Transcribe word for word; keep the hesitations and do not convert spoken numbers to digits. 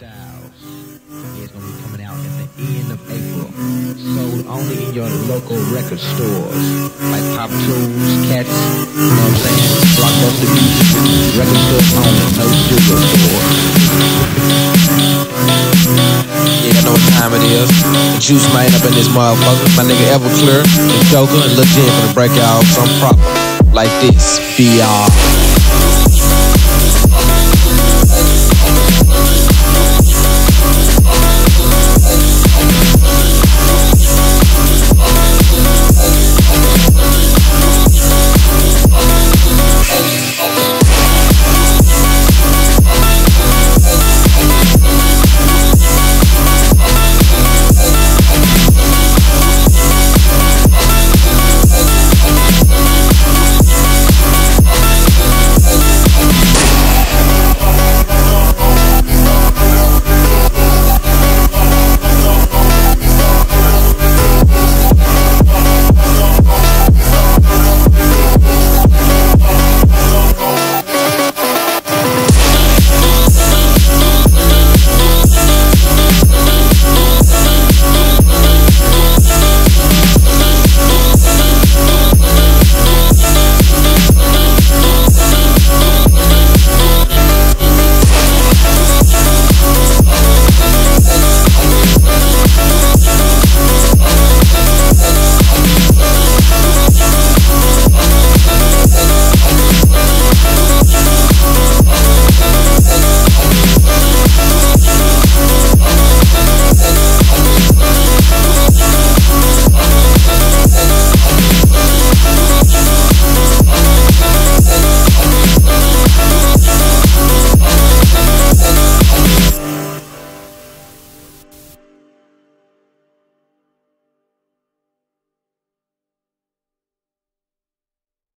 Styles. It's gonna be coming out at the end of April. Sold only in your local record stores, like Pop Tools, Cats, you know what I'm saying? Blockbuster Music, record stores only, no studio stores. Yeah, I know what time it is. The Juice Man up in this motherfucker. My nigga Everclear, the Joker, and Lil Jen gonna break out something proper like this. B R